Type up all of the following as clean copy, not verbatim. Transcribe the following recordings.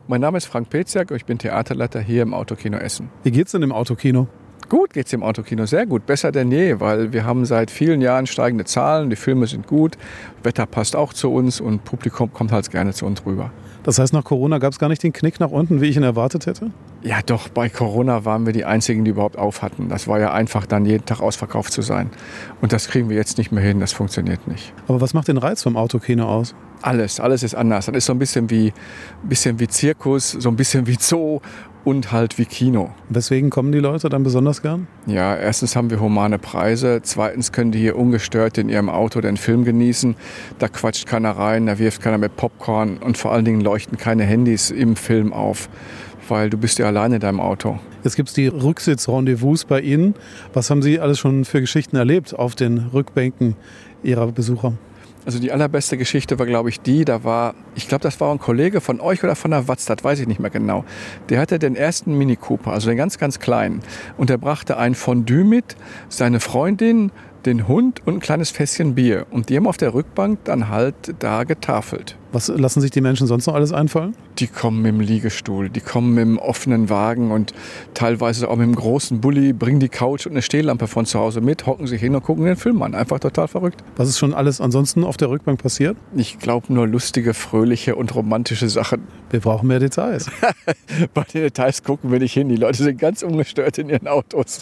Mein Name ist Frank Petziak, ich bin Theaterleiter hier im Autokino Essen. Wie geht's denn im Autokino? Gut geht's im Autokino, sehr gut, besser denn je, weil wir haben seit vielen Jahren steigende Zahlen, die Filme sind gut, Wetter passt auch zu uns und Publikum kommt halt gerne zu uns rüber. Das heißt, nach Corona gab es gar nicht den Knick nach unten, wie ich ihn erwartet hätte? Ja doch, bei Corona waren wir die Einzigen, die überhaupt auf hatten. Das war ja einfach, dann jeden Tag ausverkauft zu sein. Und das kriegen wir jetzt nicht mehr hin, das funktioniert nicht. Aber was macht den Reiz vom Autokino aus? Alles ist anders. Das ist so ein bisschen wie Zirkus, so ein bisschen wie Zoo und halt wie Kino. Weswegen kommen die Leute dann besonders gern? Ja, erstens haben wir humane Preise. Zweitens können die hier ungestört in ihrem Auto den Film genießen. Da quatscht keiner rein, da wirft keiner mit Popcorn und vor allen Dingen leuchten keine Handys im Film auf, weil du bist ja alleine in deinem Auto. Jetzt gibt es die Rücksitzrendezvous bei Ihnen. Was haben Sie alles schon für Geschichten erlebt auf den Rückbänken Ihrer Besucher? Also die allerbeste Geschichte war, glaube ich, das war ein Kollege von euch oder von der Watz, das weiß ich nicht mehr genau. Der hatte den ersten Mini Cooper, also den ganz, ganz kleinen. Und der brachte ein Fondue mit, seine Freundin, den Hund und ein kleines Fässchen Bier. Und die haben auf der Rückbank dann halt da getafelt. Was lassen sich die Menschen sonst noch alles einfallen? Die kommen mit dem Liegestuhl, die kommen mit dem offenen Wagen und teilweise auch mit dem großen Bulli, bringen die Couch und eine Stehlampe von zu Hause mit, hocken sich hin und gucken den Film an. Einfach total verrückt. Was ist schon alles ansonsten auf der Rückbank passiert? Ich glaube nur lustige, fröhliche und romantische Sachen. Wir brauchen mehr Details. Bei den Details gucken wir nicht hin. Die Leute sind ganz ungestört in ihren Autos.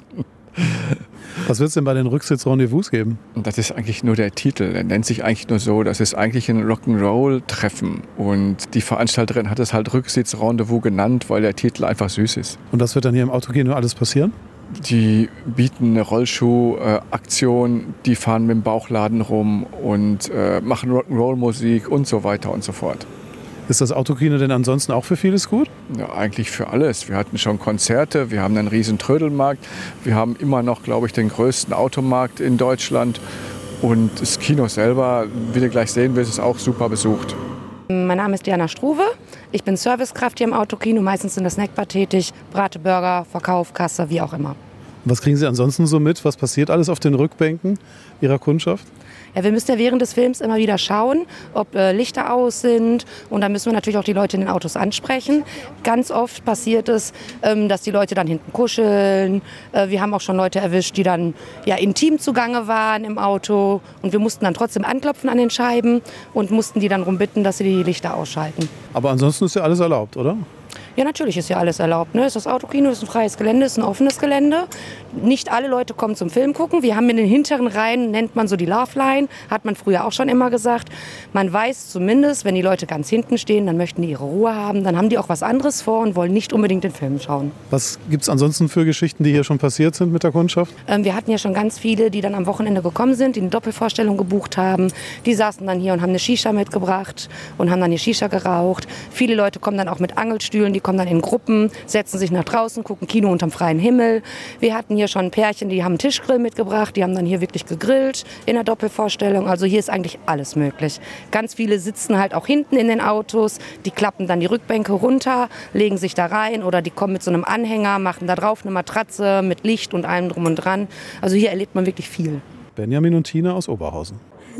Was wird es denn bei den Rücksitzrendezvous geben? Und das ist eigentlich nur der Titel. Der nennt sich eigentlich nur so. Das ist eigentlich ein Rock'n'Roll-Treffen. Und die Veranstalterin hat es halt Rücksitzrendezvous genannt, weil der Titel einfach süß ist. Und was wird dann hier im Autokino alles passieren? Die bieten eine Rollschuh-Aktion, die fahren mit dem Bauchladen rum und machen Rock'n'Roll-Musik und so weiter und so fort. Ist das Autokino denn ansonsten auch für vieles gut? Ja, eigentlich für alles. Wir hatten schon Konzerte, wir haben einen riesen Trödelmarkt, wir haben immer noch, glaube ich, den größten Automarkt in Deutschland. Und das Kino selber, wie du gleich sehen wirst, ist auch super besucht. Mein Name ist Diana Struve. Ich bin Servicekraft hier im Autokino, meistens in der Snackbar tätig. Brate, Burger, Verkauf, Kasse, wie auch immer. Was kriegen Sie ansonsten so mit? Was passiert alles auf den Rückbänken Ihrer Kundschaft? Ja, wir müssen ja während des Films immer wieder schauen, ob Lichter aus sind. Und dann müssen wir natürlich auch die Leute in den Autos ansprechen. Ganz oft passiert es, dass die Leute dann hinten kuscheln. Wir haben auch schon Leute erwischt, die dann ja intim zugange waren im Auto. Und wir mussten dann trotzdem anklopfen an den Scheiben und mussten die dann darum bitten, dass sie die Lichter ausschalten. Aber ansonsten ist ja alles erlaubt, oder? Ja, natürlich ist ja alles erlaubt. Ne? Das Autokino ist ein freies Gelände, ist ein offenes Gelände. Nicht alle Leute kommen zum Film gucken. Wir haben in den hinteren Reihen, nennt man so die Love Line, hat man früher auch schon immer gesagt. Man weiß zumindest, wenn die Leute ganz hinten stehen, dann möchten die ihre Ruhe haben. Dann haben die auch was anderes vor und wollen nicht unbedingt den Film schauen. Was gibt es ansonsten für Geschichten, die hier schon passiert sind mit der Kundschaft? Wir hatten ja schon ganz viele, die dann am Wochenende gekommen sind, die eine Doppelvorstellung gebucht haben. Die saßen dann hier und haben eine Shisha mitgebracht und haben dann die Shisha geraucht. Viele Leute kommen dann auch mit Angelstühlen, die kommen dann in Gruppen, setzen sich nach draußen, gucken Kino unterm freien Himmel. Wir hatten hier schon Pärchen, die haben einen Tischgrill mitgebracht, die haben dann hier wirklich gegrillt in der Doppelvorstellung. Also hier ist eigentlich alles möglich. Ganz viele sitzen halt auch hinten in den Autos, die klappen dann die Rückbänke runter, legen sich da rein oder die kommen mit so einem Anhänger, machen da drauf eine Matratze mit Licht und allem drum und dran. Also hier erlebt man wirklich viel. Benjamin und Tina aus Oberhausen.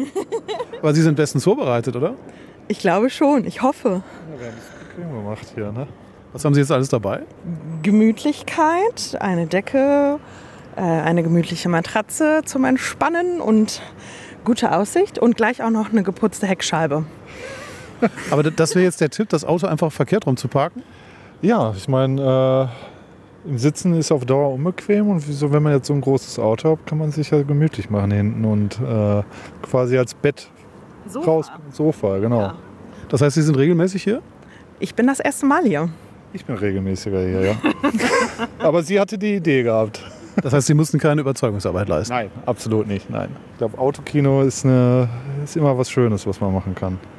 Aber Sie sind bestens vorbereitet, oder? Ich glaube schon, ich hoffe. Ja, wir haben das bequem gemacht hier, ne? Was haben Sie jetzt alles dabei? Gemütlichkeit, eine Decke, eine gemütliche Matratze zum Entspannen und gute Aussicht und gleich auch noch eine geputzte Heckscheibe. Aber das wäre jetzt der Tipp, das Auto einfach verkehrt rum zu parken? Ja, ich meine, im Sitzen ist auf Dauer unbequem und so, wenn man jetzt so ein großes Auto hat, kann man sich ja gemütlich machen hinten und quasi als Bett raus. Sofa, genau. Ja. Das heißt, Sie sind regelmäßig hier? Ich bin das erste Mal hier. Ich bin regelmäßiger hier, ja. Aber sie hatte die Idee gehabt. Das heißt, Sie mussten keine Überzeugungsarbeit leisten? Nein, absolut nicht, nein. Ich glaube, Autokino ist immer was Schönes, was man machen kann.